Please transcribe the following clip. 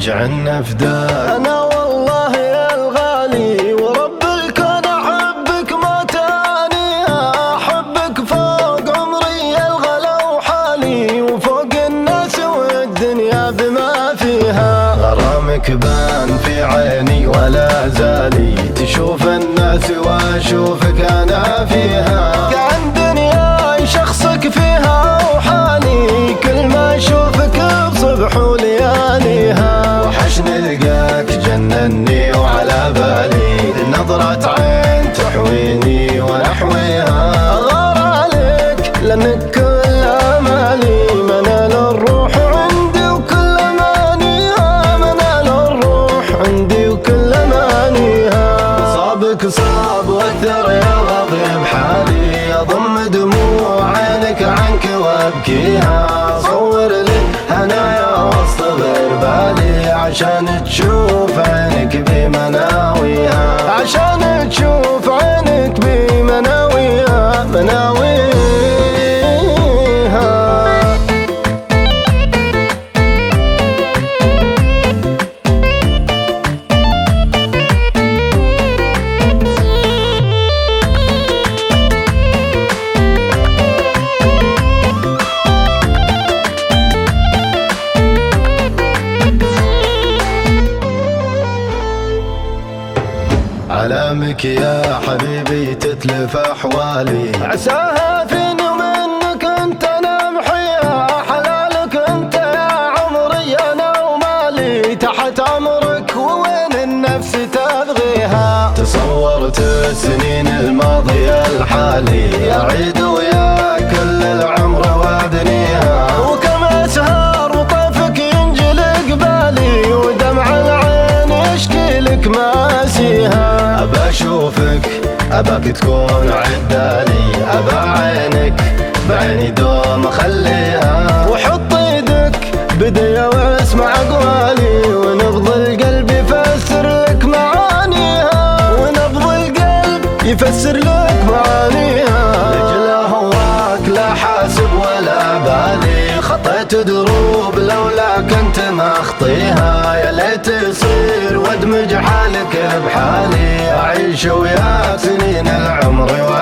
رجع النفدان. أنا والله يا الغالي ورب الكون أحبك ما تاني، أحبك فوق عمري يا الغلا وحالي، وفوق الناس والدنيا بما فيها. غرامك بان في عيني ولا زالي، تشوف الناس واشوفك انا فيها. كأن دنياي شخصك فيها وحالي، كل ما اشوفك بصبح ولياليها. وحشني لقاك جنني وعلى بالي، نظرة عين تحويني ونحويها. أغار عليك لأنك كل أمالي، منال الروح عندي وكل أمانيها، منال الروح عندي وكل أمانيها. صابك صاب واكثر يا غضب حالي، اضم دموع عينك عنك وابكيها. صور لي هنايا واصطبر بالي، عشان تشوف عينك بمناويها، عشان تشوف عينك بمناويها مناويها. علامك يا حبيبي تتلف احوالي، عساها فين منك انت انا محيا، حلالك انت يا عمري انا ومالي، تحت امرك ووين النفس تبغيها. تصورت السنين الماضية الحالي، اعيد وياك كل العمر وابنيها. وكم اسهر وطيفك ينجلق بالي، ودمع العين يشكي لك ماسيها. أبا أشوفك أباك تكون عدالي، أبا عينك بعيني دوم أخليها. وحط يدك بديا واسمع أقوالي، ونبض القلب يفسر لك معانيها، ونبض القلب يفسر لك معانيها. لجل هواك لا حاسب ولا بالي، خطيت دروب لولاك انت ما اخطيها. يا ليت يصير وادمج حالك بحالي، اعيش وياك سنين العمر